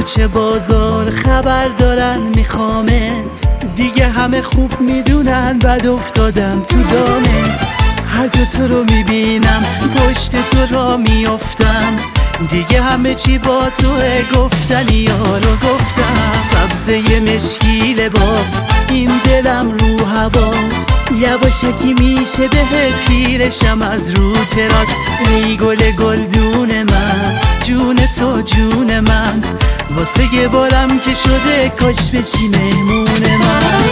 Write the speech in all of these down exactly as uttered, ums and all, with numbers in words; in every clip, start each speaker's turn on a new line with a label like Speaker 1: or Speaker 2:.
Speaker 1: کوچه بازار خبر دارن میخوامت، دیگه همه خوب میدونن بد افتادم تو دامت. هر جا تو رو میبینم پشت تو را میافتم، دیگه همه چی با توه، گفتنی ها رو گفتم. سبزه مشکی لباس این دلم رو هواست، یواشکی میشه بهت خیرشم از رو تراس. ای گل گلدون من، جون تو جون من، واسه یه بارم که شده کاش بشی مهمون من.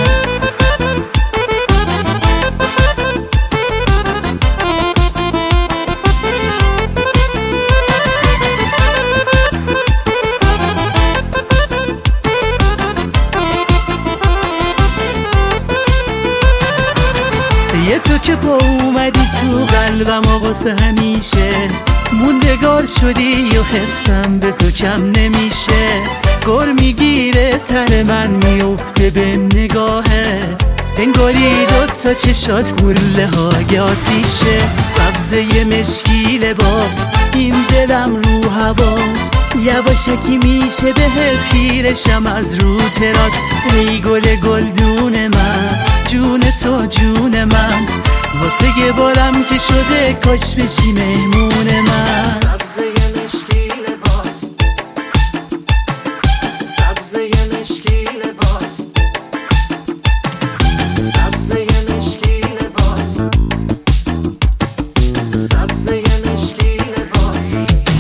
Speaker 1: یه تو که با اومدی تو قلبم واسه همیشه، موندگار شدی و حسم به تو کم نمیشه. گر میگیره تن من میفته به نگاهت، انگاری دوتا چشات گله های آتیشه. سبزه مشکی لباس این دلم رو هواست، یواشکی میشه بهت خیرشم از رو تراس. ای گل گلدون من، جون تو جون من، واسه یه بارم که شده کاش بشی مهمون من.
Speaker 2: سبزه مشکی لباس، سبزه مشکی لباس، سبزه مشکی لباس، سبزه مشکی لباس.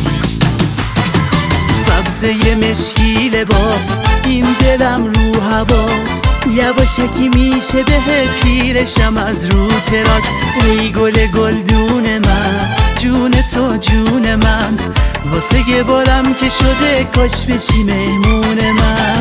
Speaker 1: سبزه مشکی لباس این دلم رو هواست، یواشکی میشه بهت خیرشم از رو تراس. ای گل گلدون من، جون تو جون من، واسه یه بارم که شده کاش بشی مهمون من.